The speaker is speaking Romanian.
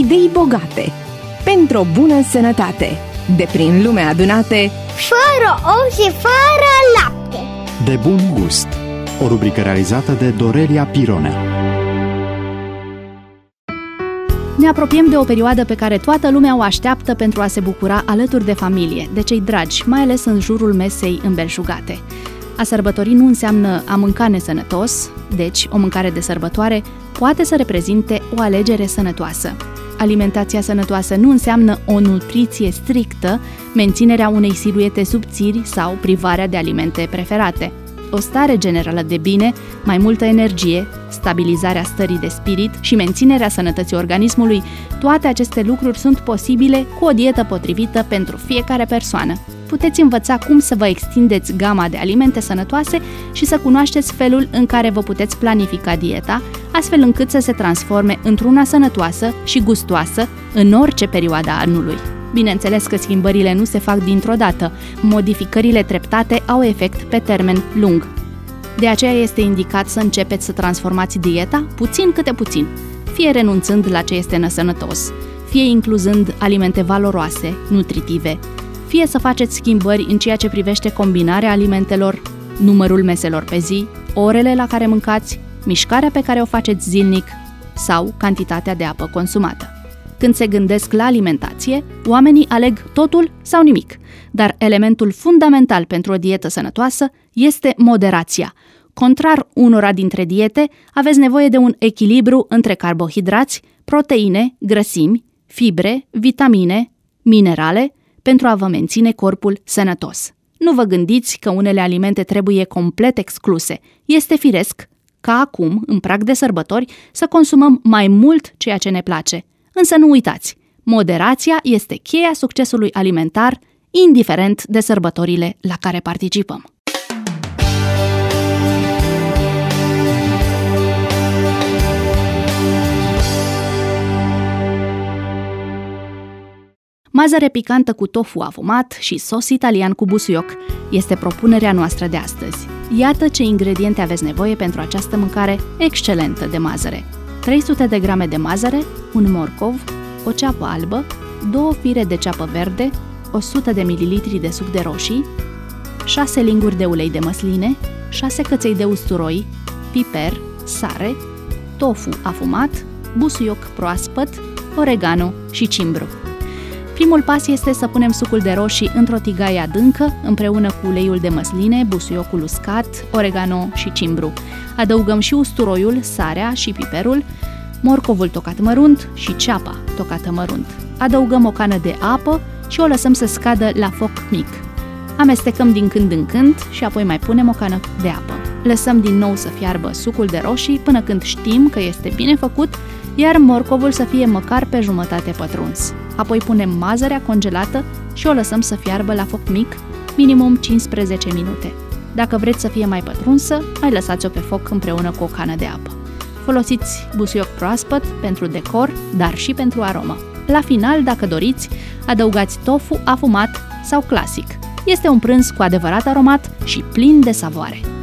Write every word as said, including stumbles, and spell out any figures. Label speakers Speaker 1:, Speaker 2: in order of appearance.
Speaker 1: idei bogate, pentru o bună sănătate, de prin lume adunate,
Speaker 2: fără ou și fără lapte.
Speaker 3: De bun gust. O rubrică realizată de Dorelia Pironea.
Speaker 4: Ne apropiem de o perioadă pe care toată lumea o așteaptă pentru a se bucura alături de familie, de cei dragi, mai ales în jurul mesei îmbelșugate. A sărbători nu înseamnă a mânca nesănătos, deci o mâncare de sărbătoare poate să reprezinte o alegere sănătoasă. Alimentația sănătoasă nu înseamnă o nutriție strictă, menținerea unei siluete subțiri sau privarea de alimente preferate. O stare generală de bine, mai multă energie, stabilizarea stării de spirit și menținerea sănătății organismului, toate aceste lucruri sunt posibile cu o dietă potrivită pentru fiecare persoană. Puteți învăța cum să vă extindeți gama de alimente sănătoase și să cunoașteți felul în care vă puteți planifica dieta, astfel încât să se transforme într-una sănătoasă și gustoasă în orice perioadă a anului. Bineînțeles că schimbările nu se fac dintr-o dată, modificările treptate au efect pe termen lung. De aceea este indicat să începeți să transformați dieta puțin câte puțin, fie renunțând la ce este nesănătos, fie incluzând alimente valoroase, nutritive, fie să faceți schimbări în ceea ce privește combinarea alimentelor, numărul meselor pe zi, orele la care mâncați, mișcarea pe care o faceți zilnic sau cantitatea de apă consumată. Când se gândesc la alimentație, oamenii aleg totul sau nimic, dar elementul fundamental pentru o dietă sănătoasă este moderația. Contrar unora dintre diete, aveți nevoie de un echilibru între carbohidrați, proteine, grăsimi, fibre, vitamine, minerale, pentru a vă menține corpul sănătos. Nu vă gândiți că unele alimente trebuie complet excluse. Este firesc ca acum, în prag de sărbători, să consumăm mai mult ceea ce ne place. Însă nu uitați, moderația este cheia succesului alimentar, indiferent de sărbătorile la care participăm. Mazăre picantă cu tofu afumat și sos italian cu busuioc este propunerea noastră de astăzi. Iată ce ingrediente aveți nevoie pentru această mâncare excelentă de mazăre. trei sute de grame de mazăre, un morcov, o ceapă albă, două fire de ceapă verde, o sută de mililitri de suc de roșii, șase linguri de ulei de măsline, șase căței de usturoi, piper, sare, tofu afumat, busuioc proaspăt, oregano și cimbru. Primul pas este să punem sucul de roșii într-o tigaie adâncă, împreună cu uleiul de măsline, busuiocul uscat, oregano și cimbru. Adăugăm și usturoiul, sarea și piperul, morcovul tocat mărunt și ceapa tocată mărunt. Adăugăm o cană de apă și o lăsăm să scadă la foc mic. Amestecăm din când în când și apoi mai punem o cană de apă. Lăsăm din nou să fiarbă sucul de roșii până când știm că este bine făcut, iar morcovul să fie măcar pe jumătate pătruns. Apoi punem mazărea congelată și o lăsăm să fiarbă la foc mic, minimum cincisprezece minute. Dacă vreți să fie mai pătrunsă, mai lăsați-o pe foc împreună cu o cană de apă. Folosiți busuioc proaspăt pentru decor, dar și pentru aromă. La final, dacă doriți, adăugați tofu afumat sau clasic. Este un prânz cu adevărat aromat și plin de savoare.